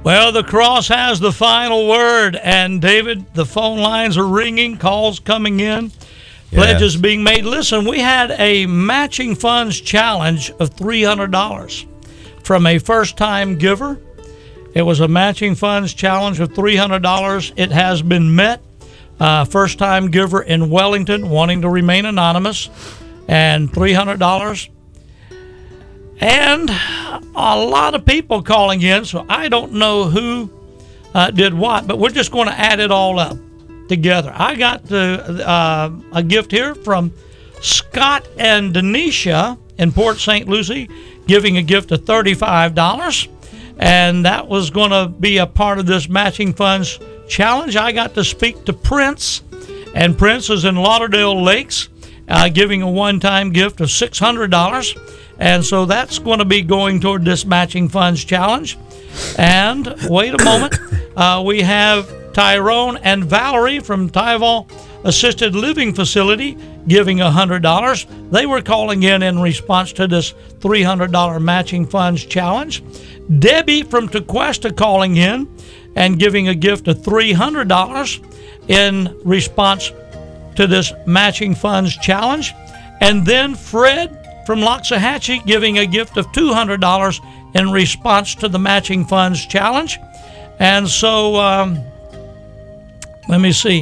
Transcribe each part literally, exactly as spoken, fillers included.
Well, the cross has the final word, and David, the phone lines are ringing, calls coming in, pledges Yes. being made. Listen, we had a matching funds challenge of three hundred dollars from a first-time giver. It was a matching funds challenge of three hundred dollars. It has been met. Uh, first-time giver in Wellington, wanting to remain anonymous, and three hundred dollars. And a lot of people calling in, so I don't know who uh, did what, but we're just going to add it all up together. I got the, uh, a gift here from Scott and Denisha in Port Saint Lucie, giving a gift of thirty-five dollars, and that was going to be a part of this matching funds challenge. I got to speak to Prince, and Prince is in Lauderdale Lakes, uh, giving a one-time gift of six hundred dollars. And so that's going to be going toward this matching funds challenge. And wait a moment, uh, we have Tyrone and Valerie from Tyval Assisted Living Facility giving one hundred dollars. They were calling in in response to this three hundred dollars matching funds challenge. Debbie from Tequesta calling in and giving a gift of three hundred dollars in response to this matching funds challenge. And then Fred from Loxahatchee giving a gift of two hundred dollars in response to the matching funds challenge. And so, um, let me see.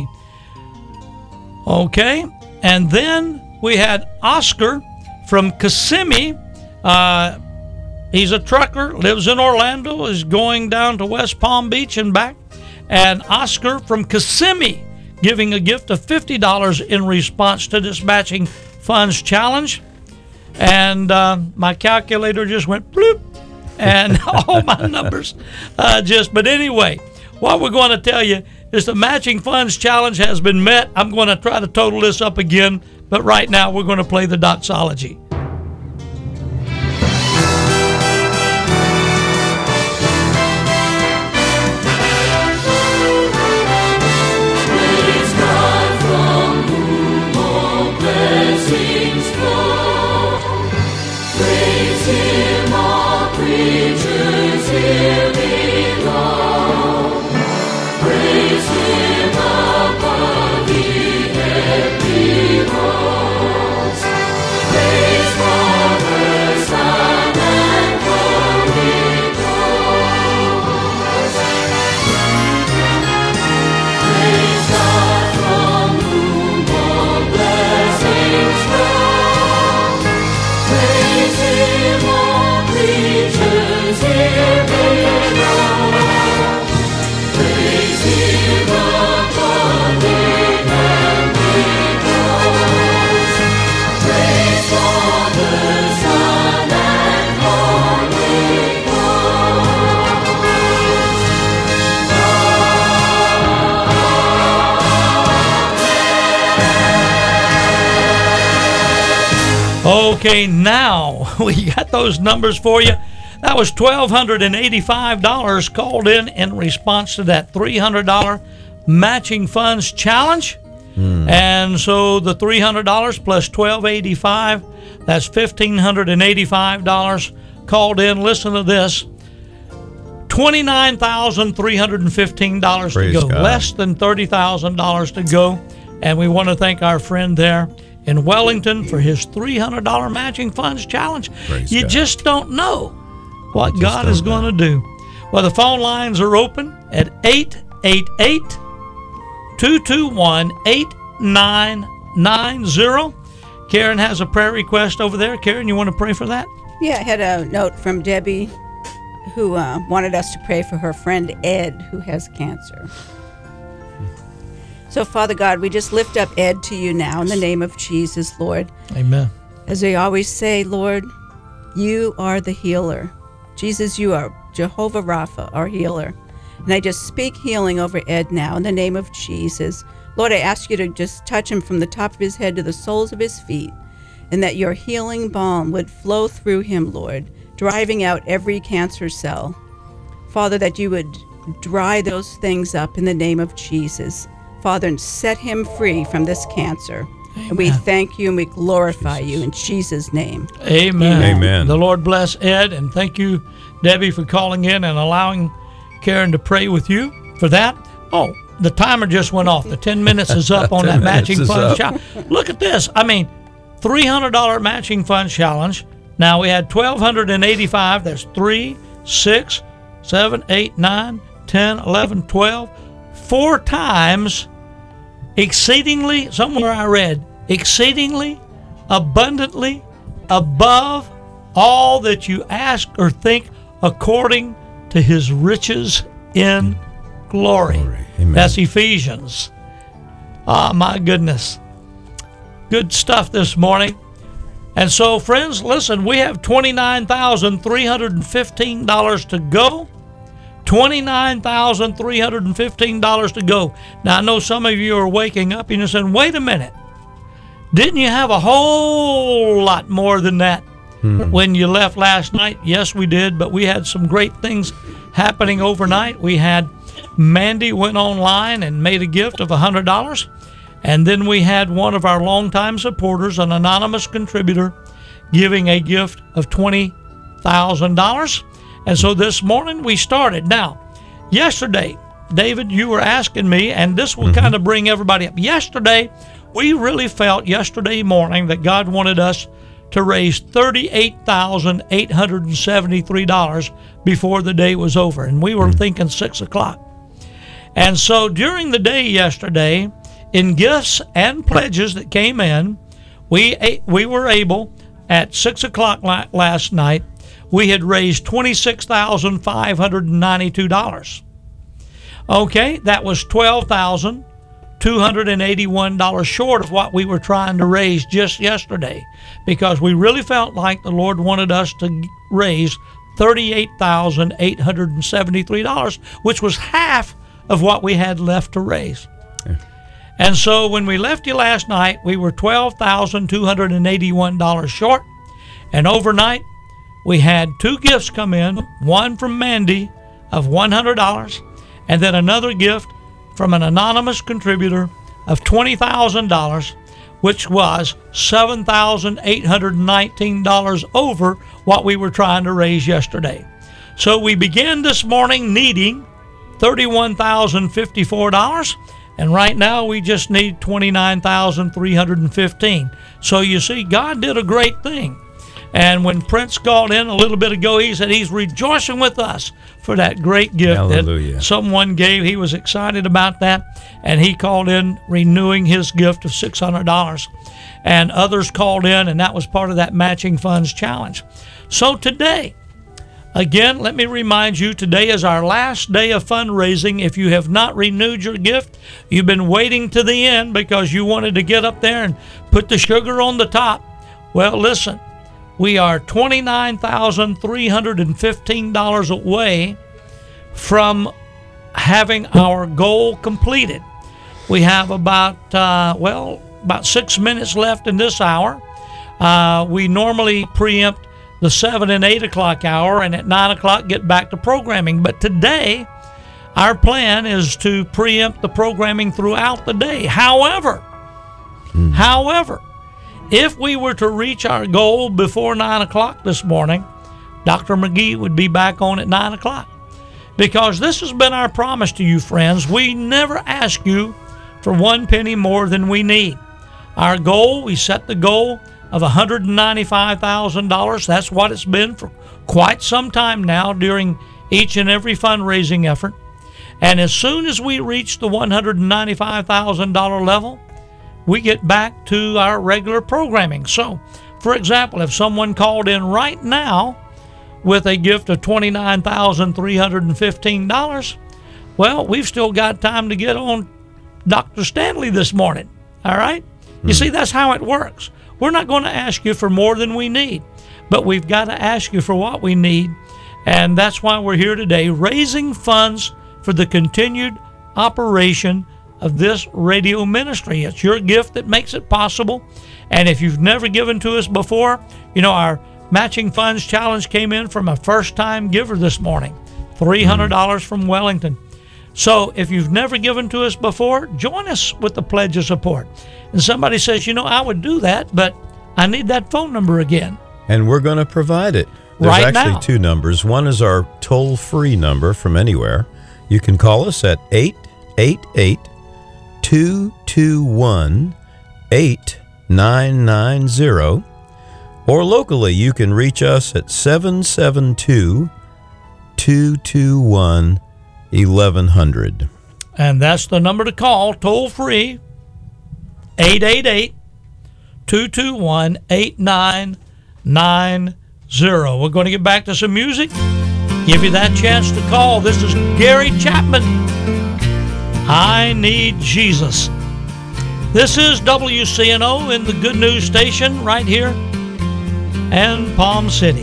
Okay. And then we had Oscar from Kissimmee. Uh, he's a trucker, lives in Orlando, is going down to West Palm Beach and back. And Oscar from Kissimmee giving a gift of fifty dollars in response to this matching funds challenge. And uh, my calculator just went bloop, and all my numbers uh, just, but anyway, what we're going to tell you is the matching funds challenge has been met. I'm going to try to total this up again, but right now we're going to play the doxology. Okay, now we got those numbers for you. That was one thousand two hundred eighty-five dollars called in in response to that three hundred dollars matching funds challenge. Mm. And so the three hundred dollars plus twelve eighty-five, that's one thousand five hundred eighty-five dollars called in. Listen to this. twenty-nine thousand three hundred fifteen dollars Praise to go. God. Less than thirty thousand dollars to go. And we want to thank our friend there in Wellington for his three hundred dollars matching funds challenge. Praise you God. just don't know what just God don't is going to do. Well, the phone lines are open at eight eight eight, two two one, eight nine nine zero. Karen has a prayer request over there. Karen, you want to pray for that? Yeah, I had a note from Debbie who uh, wanted us to pray for her friend Ed who has cancer. So, Father God, we just lift up Ed to you now in the name of Jesus, Lord. Amen. As we always say, Lord, you are the healer. Jesus, you are Jehovah Rapha, our healer. And I just speak healing over Ed now in the name of Jesus. Lord, I ask you to just touch him from the top of his head to the soles of his feet, and that your healing balm would flow through him, Lord, driving out every cancer cell. Father, that you would dry those things up in the name of Jesus. Father, and set him free from this cancer. Amen. And we thank you and we glorify you in Jesus' name. Amen. Amen. The Lord bless Ed, and thank you, Debbie, for calling in and allowing caring to pray with you for that. Oh, the timer just went off. The ten minutes is up on that matching funds challenge. Look at this. I mean, three hundred dollars matching funds challenge. Now we had one thousand two hundred eighty-five. There's three, six, seven, eight, nine, ten, eleven, twelve. Four times exceedingly, somewhere I read, exceedingly, abundantly, above all that you ask or think, according to his riches in glory. glory. That's Ephesians. Ah, my goodness. Good stuff this morning. And so, friends, listen, we have twenty-nine thousand three hundred fifteen dollars to go. twenty-nine thousand three hundred fifteen dollars to go. Now, I know some of you are waking up and you're saying, wait a minute. Didn't you have a whole lot more than that hmm. when you left last night? Yes, we did, but we had some great things happening overnight. We had Mandy went online and made a gift of one hundred dollars. And then we had one of our longtime supporters, an anonymous contributor, giving a gift of twenty thousand dollars. And so this morning we started. Now, yesterday, David, you were asking me, and this will mm-hmm. kind of bring everybody up. Yesterday, we really felt yesterday morning that God wanted us to raise thirty-eight thousand eight hundred seventy-three dollars before the day was over. And we were mm-hmm. thinking six o'clock. And so during the day yesterday, in gifts and pledges that came in, we we were able, at six o'clock last night, we had raised twenty-six thousand five hundred ninety-two dollars. Okay, that was twelve thousand two hundred eighty-one dollars short of what we were trying to raise just yesterday, because we really felt like the Lord wanted us to raise thirty-eight thousand eight hundred seventy-three dollars, which was half of what we had left to raise. Yeah. And so when we left you last night, we were twelve thousand two hundred eighty-one dollars short. And overnight, we had two gifts come in, one from Mandy of one hundred dollars, and then another gift from an anonymous contributor of twenty thousand dollars, which was seven thousand eight hundred nineteen dollars over what we were trying to raise yesterday. So we began this morning needing thirty-one thousand fifty-four dollars. And right now, we just need twenty-nine thousand three hundred fifteen dollars. So you see, God did a great thing. And when Prince called in a little bit ago, he said he's rejoicing with us for that great gift Hallelujah. That someone gave. He was excited about that. And he called in renewing his gift of six hundred dollars. And others called in, and that was part of that Matching Funds Challenge. So today, again, let me remind you, today is our last day of fundraising. If you have not renewed your gift, you've been waiting to the end because you wanted to get up there and put the sugar on the top. Well, listen, we are twenty-nine thousand three hundred fifteen dollars away from having our goal completed. We have about, uh, well, about six minutes left in this hour. Uh, we normally preempt the seven and eight o'clock hour, and at nine o'clock get back to programming. But today, our plan is to preempt the programming throughout the day. However, mm. however, if we were to reach our goal before nine o'clock this morning, Doctor McGee would be back on at nine o'clock. Because this has been our promise to you, friends. We never ask you for one penny more than we need. Our goal, we set the goal of one hundred ninety-five thousand dollars. That's what it's been for quite some time now during each and every fundraising effort. And as soon as we reach the one hundred ninety-five thousand dollars level, we get back to our regular programming. So, for example, if someone called in right now with a gift of twenty-nine thousand three hundred fifteen dollars, well, we've still got time to get on Doctor Stanley this morning. All right? You see, that's how it works. We're not going to ask you for more than we need, but we've got to ask you for what we need. And that's why we're here today, raising funds for the continued operation of this radio ministry. It's your gift that makes it possible. And if you've never given to us before, you know, our Matching Funds Challenge came in from a first-time giver this morning, three hundred dollars mm-hmm. from Wellington. So if you've never given to us before, join us with the Pledge of Support. And somebody says, you know, I would do that, but I need that phone number again. And we're going to provide it. There's right actually now. two numbers. One is our toll-free number from anywhere. You can call us at eight eight eight, two two one, eight nine nine zero. Or locally, you can reach us at seven seven two, two two one, eleven hundred. And that's the number to call, toll free, eight eight eight, two two one, eight nine nine zero. We're going to get back to some music, give you that chance to call. This is Gary Chapman. I Need Jesus. This is W C N O in the Good News Station right here in Palm City.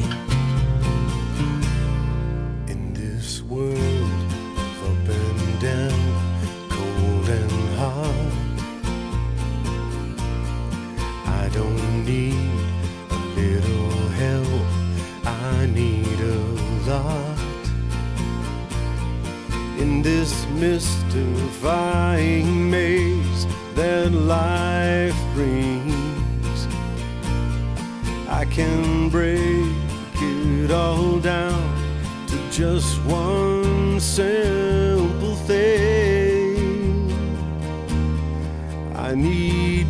In this world of up and down, cold and hard, I don't need a little help, I need a lot. In this mystifying maze that life brings, I can break it all down to just one simple thing. I need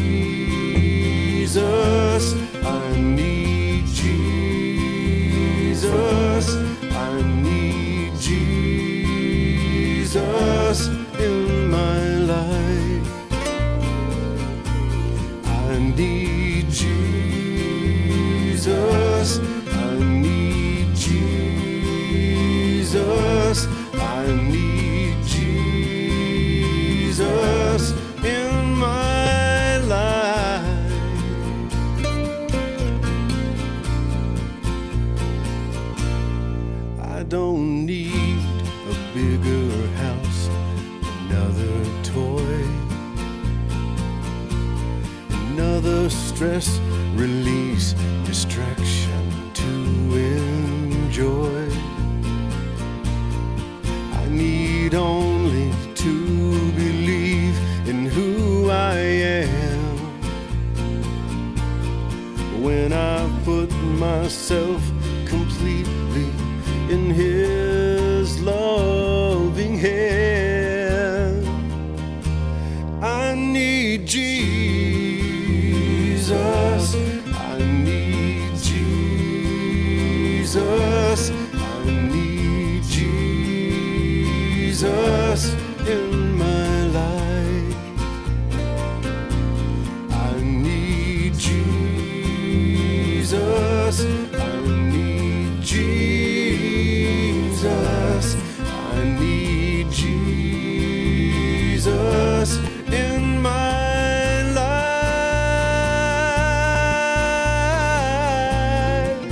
Jesus, I need Jesus, I need Jesus in my life. I need Jesus, I need Jesus, I need Jesus in my life. I don't need a bigger house, another toy, another stress release, distraction to enjoy. I need only to believe in who I am. When I put myself completely in His loving hand, I need Jesus, I need Jesus, I need Jesus in my life. I need Jesus, I need Jesus, I need Jesus in my life.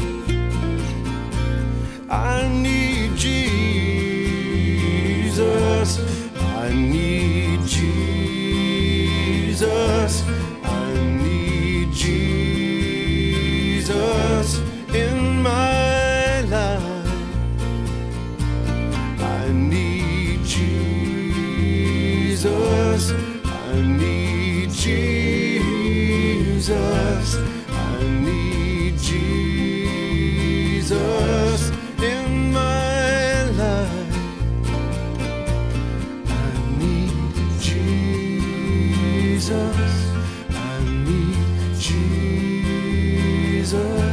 I need Jesus, I need Jesus, I need Jesus in my life. I need Jesus, I need Jesus, I need Jesus in my life. I need Jesus, I need Jesus.